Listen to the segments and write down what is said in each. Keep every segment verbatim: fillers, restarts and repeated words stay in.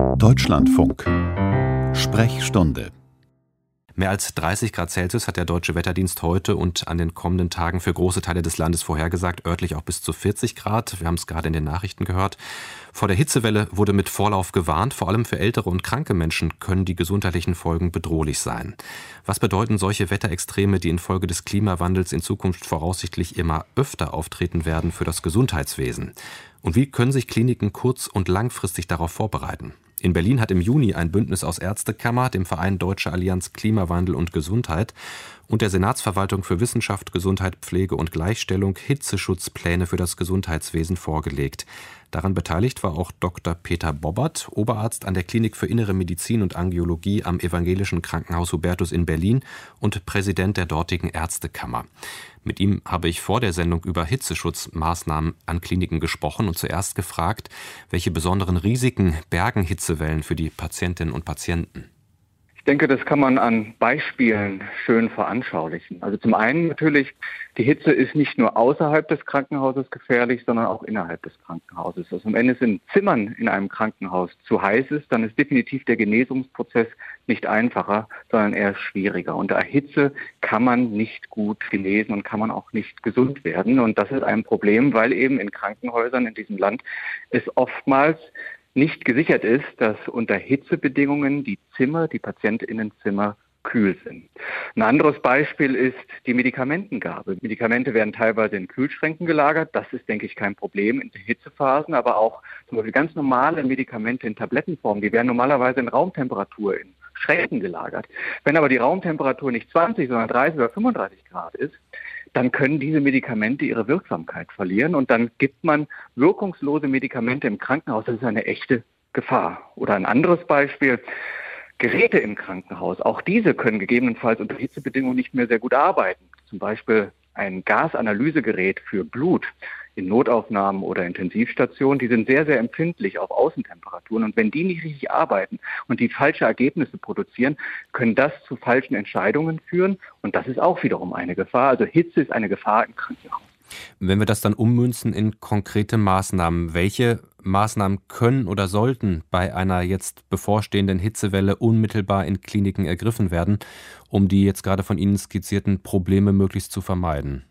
Deutschlandfunk. Sprechstunde. Mehr als dreißig Grad Celsius hat der Deutsche Wetterdienst heute und an den kommenden Tagen für große Teile des Landes vorhergesagt, örtlich auch bis zu vierzig Grad. Wir haben es gerade in den Nachrichten gehört. Vor der Hitzewelle wurde mit Vorlauf gewarnt. Vor allem für ältere und kranke Menschen können die gesundheitlichen Folgen bedrohlich sein. Was bedeuten solche Wetterextreme, die infolge des Klimawandels in Zukunft voraussichtlich immer öfter auftreten werden, für das Gesundheitswesen? Und wie können sich Kliniken kurz- und langfristig darauf vorbereiten? In Berlin hat im Juni ein Bündnis aus Ärztekammer, dem Verein Deutsche Allianz Klimawandel und Gesundheit und der Senatsverwaltung für Wissenschaft, Gesundheit, Pflege und Gleichstellung Hitzeschutzpläne für das Gesundheitswesen vorgelegt. Daran beteiligt war auch Doktor Peter Bobbert, Oberarzt an der Klinik für Innere Medizin und Angiologie am Evangelischen Krankenhaus Hubertus in Berlin und Präsident der dortigen Ärztekammer. Mit ihm habe ich vor der Sendung über Hitzeschutzmaßnahmen an Kliniken gesprochen und zuerst gefragt, welche besonderen Risiken bergen Hitzewellen für die Patientinnen und Patienten. Ich denke, das kann man an Beispielen schön veranschaulichen. Also zum einen natürlich, die Hitze ist nicht nur außerhalb des Krankenhauses gefährlich, sondern auch innerhalb des Krankenhauses. Also wenn es in Zimmern in einem Krankenhaus zu heiß ist, dann ist definitiv der Genesungsprozess nicht einfacher, sondern eher schwieriger. Unter Hitze kann man nicht gut genesen und kann man auch nicht gesund werden. Und das ist ein Problem, weil eben in Krankenhäusern in diesem Land es oftmals nicht gesichert ist, dass unter Hitzebedingungen die Zimmer, die PatientInnenzimmer kühl sind. Ein anderes Beispiel ist die Medikamentengabe. Medikamente werden teilweise in Kühlschränken gelagert. Das ist, denke ich, kein Problem in den Hitzephasen, aber auch zum Beispiel ganz normale Medikamente in Tablettenform, die werden normalerweise in Raumtemperatur in Schränken gelagert. Wenn aber die Raumtemperatur nicht zwanzig, sondern dreißig oder fünfunddreißig Grad ist, dann können diese Medikamente ihre Wirksamkeit verlieren und dann gibt man wirkungslose Medikamente im Krankenhaus. Das ist eine echte Gefahr. Oder ein anderes Beispiel, Geräte im Krankenhaus. Auch diese können gegebenenfalls unter Hitzebedingungen nicht mehr sehr gut arbeiten. Zum Beispiel ein Gasanalysegerät für Blut in Notaufnahmen oder Intensivstationen, die sind sehr, sehr empfindlich auf Außentemperaturen. Und wenn die nicht richtig arbeiten und die falsche Ergebnisse produzieren, können das zu falschen Entscheidungen führen. Und das ist auch wiederum eine Gefahr. Also Hitze ist eine Gefahr im Krankenhaus. Wenn wir das dann ummünzen in konkrete Maßnahmen, welche Maßnahmen können oder sollten bei einer jetzt bevorstehenden Hitzewelle unmittelbar in Kliniken ergriffen werden, um die jetzt gerade von Ihnen skizzierten Probleme möglichst zu vermeiden?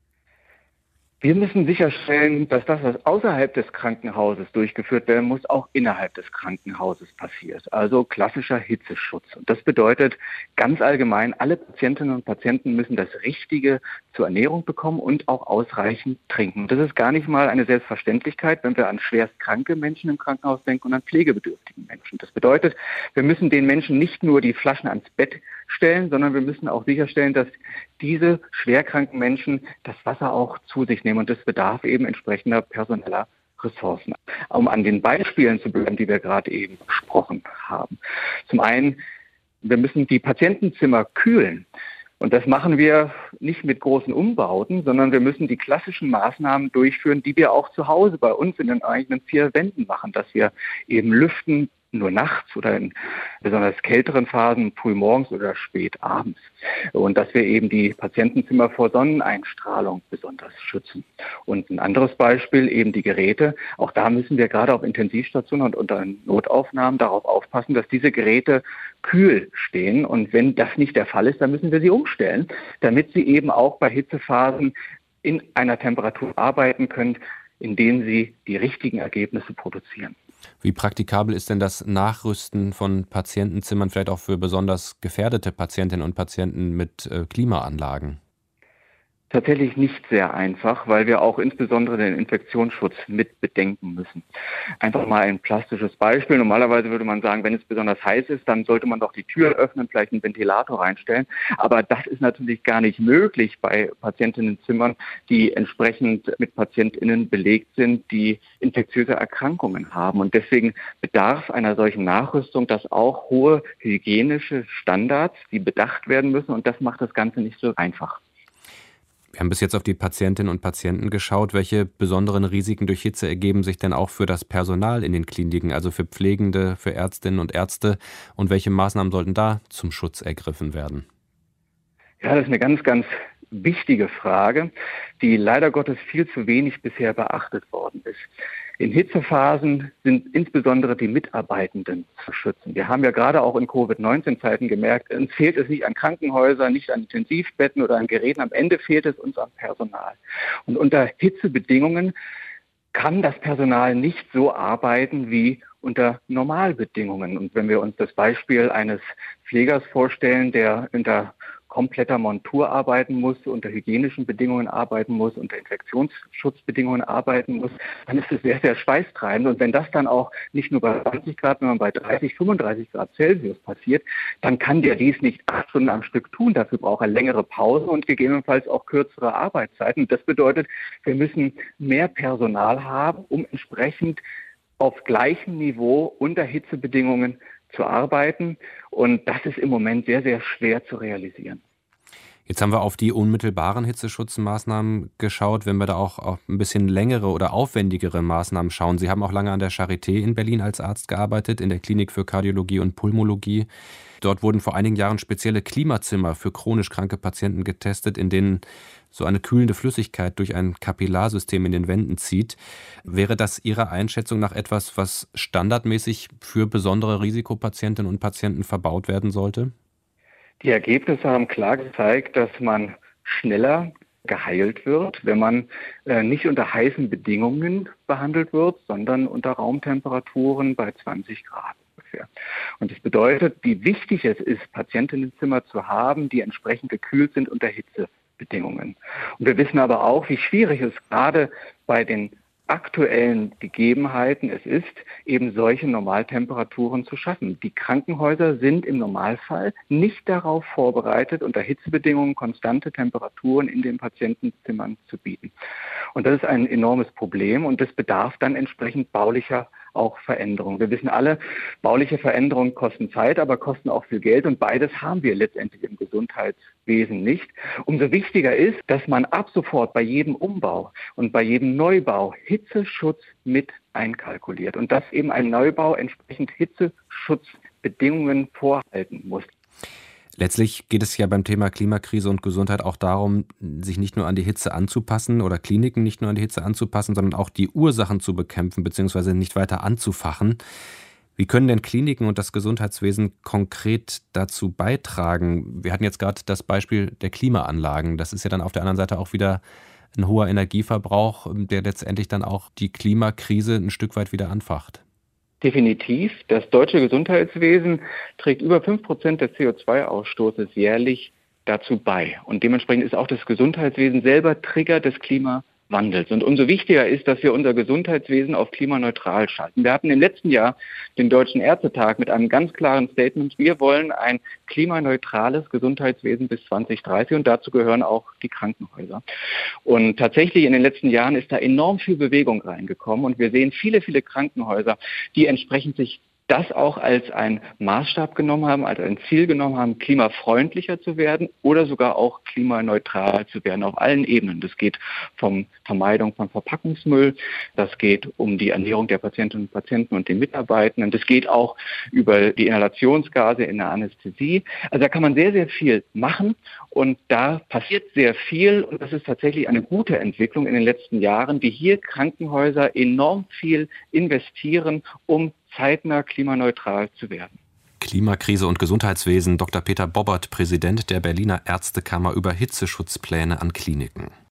Wir müssen sicherstellen, dass das, was außerhalb des Krankenhauses durchgeführt werden muss, auch innerhalb des Krankenhauses passiert. Also klassischer Hitzeschutz. Und das bedeutet ganz allgemein, alle Patientinnen und Patienten müssen das Richtige zur Ernährung bekommen und auch ausreichend trinken. Das ist gar nicht mal eine Selbstverständlichkeit, wenn wir an schwerst kranke Menschen im Krankenhaus denken und an pflegebedürftigen Menschen. Das bedeutet, wir müssen den Menschen nicht nur die Flaschen ans Bett stellen, sondern wir müssen auch sicherstellen, dass diese schwerkranken Menschen das Wasser auch zu sich nehmen. Und das bedarf eben entsprechender personeller Ressourcen. Um an den Beispielen zu bleiben, die wir gerade eben besprochen haben. Zum einen, wir müssen die Patientenzimmer kühlen. Und das machen wir nicht mit großen Umbauten, sondern wir müssen die klassischen Maßnahmen durchführen, die wir auch zu Hause bei uns in den eigenen vier Wänden machen, dass wir eben lüften, nur nachts oder in besonders kälteren Phasen, früh morgens oder spät abends. Und dass wir eben die Patientenzimmer vor Sonneneinstrahlung besonders schützen. Und ein anderes Beispiel, eben die Geräte. Auch da müssen wir gerade auf Intensivstationen und unter Notaufnahmen darauf aufpassen, dass diese Geräte kühl stehen. Und wenn das nicht der Fall ist, dann müssen wir sie umstellen, damit sie eben auch bei Hitzephasen in einer Temperatur arbeiten können, in denen sie die richtigen Ergebnisse produzieren. Wie praktikabel ist denn das Nachrüsten von Patientenzimmern, vielleicht auch für besonders gefährdete Patientinnen und Patienten mit äh, Klimaanlagen? Tatsächlich nicht sehr einfach, weil wir auch insbesondere den Infektionsschutz mit bedenken müssen. Einfach mal ein plastisches Beispiel. Normalerweise würde man sagen, wenn es besonders heiß ist, dann sollte man doch die Tür öffnen, vielleicht einen Ventilator reinstellen. Aber das ist natürlich gar nicht möglich bei Patientinnenzimmern, die entsprechend mit PatientInnen belegt sind, die infektiöse Erkrankungen haben. Und deswegen bedarf einer solchen Nachrüstung, dass auch hohe hygienische Standards, die bedacht werden müssen. Und das macht das Ganze nicht so einfach. Wir haben bis jetzt auf die Patientinnen und Patienten geschaut. Welche besonderen Risiken durch Hitze ergeben sich denn auch für das Personal in den Kliniken, also für Pflegende, für Ärztinnen und Ärzte? Und welche Maßnahmen sollten da zum Schutz ergriffen werden? Ja, das ist eine ganz, ganz wichtige Frage, die leider Gottes viel zu wenig bisher beachtet worden ist. In Hitzephasen sind insbesondere die Mitarbeitenden zu schützen. Wir haben ja gerade auch in Covid neunzehn Zeiten gemerkt, uns fehlt es nicht an Krankenhäusern, nicht an Intensivbetten oder an Geräten. Am Ende fehlt es uns am Personal. Und unter Hitzebedingungen kann das Personal nicht so arbeiten wie unter Normalbedingungen. Und wenn wir uns das Beispiel eines Pflegers vorstellen, der unter kompletter Montur arbeiten muss, unter hygienischen Bedingungen arbeiten muss, unter Infektionsschutzbedingungen arbeiten muss, dann ist es sehr, sehr schweißtreibend. Und wenn das dann auch nicht nur bei zwanzig Grad, sondern bei dreißig, fünfunddreißig Grad Celsius passiert, dann kann der dies nicht acht Stunden am Stück tun. Dafür braucht er längere Pausen und gegebenenfalls auch kürzere Arbeitszeiten. Das bedeutet, wir müssen mehr Personal haben, um entsprechend auf gleichem Niveau unter Hitzebedingungen zu arbeiten. Und das ist im Moment sehr, sehr schwer zu realisieren. Jetzt haben wir auf die unmittelbaren Hitzeschutzmaßnahmen geschaut. Wenn wir da auch auf ein bisschen längere oder aufwendigere Maßnahmen schauen. Sie haben auch lange an der Charité in Berlin als Arzt gearbeitet, in der Klinik für Kardiologie und Pulmologie. Dort wurden vor einigen Jahren spezielle Klimazimmer für chronisch kranke Patienten getestet, in denen so eine kühlende Flüssigkeit durch ein Kapillarsystem in den Wänden zieht. Wäre das Ihrer Einschätzung nach etwas, was standardmäßig für besondere Risikopatientinnen und Patienten verbaut werden sollte? Die Ergebnisse haben klar gezeigt, dass man schneller geheilt wird, wenn man äh, nicht unter heißen Bedingungen behandelt wird, sondern unter Raumtemperaturen bei zwanzig Grad ungefähr. Und das bedeutet, wie wichtig es ist, Patientinnenzimmer zu haben, die entsprechend gekühlt sind unter Hitzebedingungen. Und wir wissen aber auch, wie schwierig es gerade bei den aktuellen Gegebenheiten es ist, eben solche Normaltemperaturen zu schaffen. Die Krankenhäuser sind im Normalfall nicht darauf vorbereitet, unter Hitzebedingungen konstante Temperaturen in den Patientenzimmern zu bieten. Und das ist ein enormes Problem und das bedarf dann entsprechend baulicher auch Veränderungen. Wir wissen alle, bauliche Veränderungen kosten Zeit, aber kosten auch viel Geld und beides haben wir letztendlich im Gesundheitswesen nicht. Umso wichtiger ist, dass man ab sofort bei jedem Umbau und bei jedem Neubau Hitzeschutz mit einkalkuliert und dass eben ein Neubau entsprechend Hitzeschutzbedingungen vorhalten muss. Letztlich geht es ja beim Thema Klimakrise und Gesundheit auch darum, sich nicht nur an die Hitze anzupassen oder Kliniken nicht nur an die Hitze anzupassen, sondern auch die Ursachen zu bekämpfen bzw. nicht weiter anzufachen. Wie können denn Kliniken und das Gesundheitswesen konkret dazu beitragen? Wir hatten jetzt gerade das Beispiel der Klimaanlagen. Das ist ja dann auf der anderen Seite auch wieder ein hoher Energieverbrauch, der letztendlich dann auch die Klimakrise ein Stück weit wieder anfacht. Definitiv. Das deutsche Gesundheitswesen trägt über fünf Prozent des C O zwei Ausstoßes jährlich dazu bei. Und dementsprechend ist auch das Gesundheitswesen selber Trigger des Klimawandels. Und umso wichtiger ist, dass wir unser Gesundheitswesen auf klimaneutral schalten. Wir hatten im letzten Jahr den Deutschen Ärztetag mit einem ganz klaren Statement. Wir wollen ein klimaneutrales Gesundheitswesen bis zwanzig dreißig und dazu gehören auch die Krankenhäuser. Und tatsächlich in den letzten Jahren ist da enorm viel Bewegung reingekommen und wir sehen viele, viele Krankenhäuser, die entsprechend sich das auch als ein Maßstab genommen haben, als ein Ziel genommen haben, klimafreundlicher zu werden oder sogar auch klimaneutral zu werden auf allen Ebenen. Das geht vom Vermeidung von Verpackungsmüll, das geht um die Ernährung der Patientinnen und Patienten und den Mitarbeitenden, das geht auch über die Inhalationsgase in der Anästhesie. Also da kann man sehr, sehr viel machen und da passiert sehr viel und das ist tatsächlich eine gute Entwicklung in den letzten Jahren, die hier Krankenhäuser enorm viel investieren, um zeitnah klimaneutral zu werden. Klimakrise und Gesundheitswesen. Doktor Peter Bobbert, Präsident der Berliner Ärztekammer, über Hitzeschutzpläne an Kliniken.